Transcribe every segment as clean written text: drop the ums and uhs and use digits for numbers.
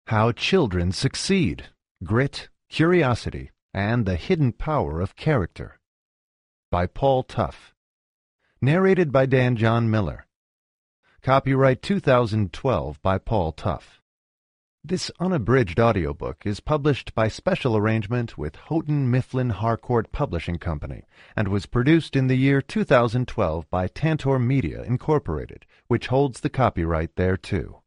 How Children Succeed, Grit, Curiosity, and the Hidden Power of Character by Paul Tough. Narrated by Dan John Miller. Copyright 2012 by Paul Tough. This unabridged audiobook is published by special arrangement with Houghton Mifflin Harcourt Publishing Company and was produced in the year 2012 by Tantor Media, Incorporated, which holds the copyright thereto.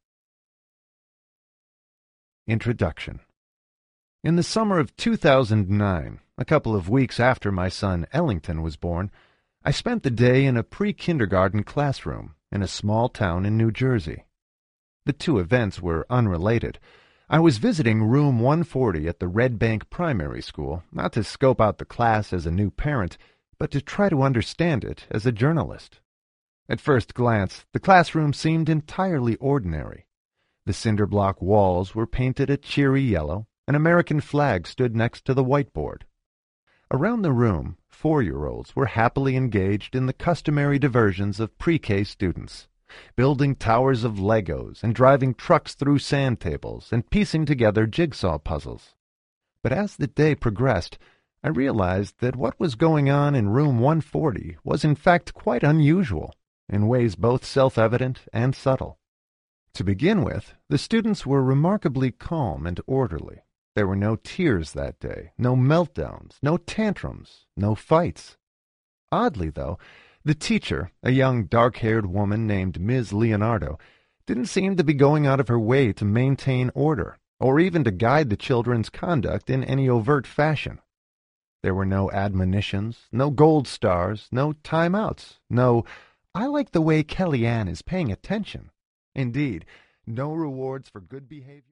Introduction. In the summer of 2009, a couple of weeks after my son Ellington was born, I spent the day in a pre-kindergarten classroom in a small town in New Jersey. The two events were unrelated. I was visiting room 140 at the Red Bank Primary School, not to scope out the class as a new parent, but to try to understand it as a journalist. At first glance, the classroom seemed entirely ordinary. The cinder-block walls were painted a cheery yellow. An American flag stood next to the whiteboard. Around the room, 4-year-olds were happily engaged in the customary diversions of pre-K students, building towers of Legos and driving trucks through sand tables and piecing together jigsaw puzzles. But as the day progressed, I realized that what was going on in room 140 was in fact quite unusual, in ways both self-evident and subtle. To begin with, the students were remarkably calm and orderly. There were no tears that day, no meltdowns, no tantrums, no fights. Oddly, though, the teacher, a young dark-haired woman named Ms. Leonardo, didn't seem to be going out of her way to maintain order, or even to guide the children's conduct in any overt fashion. There were no admonitions, no gold stars, no timeouts, no, "I like the way Kellyanne is paying attention." Indeed, no rewards for good behavior.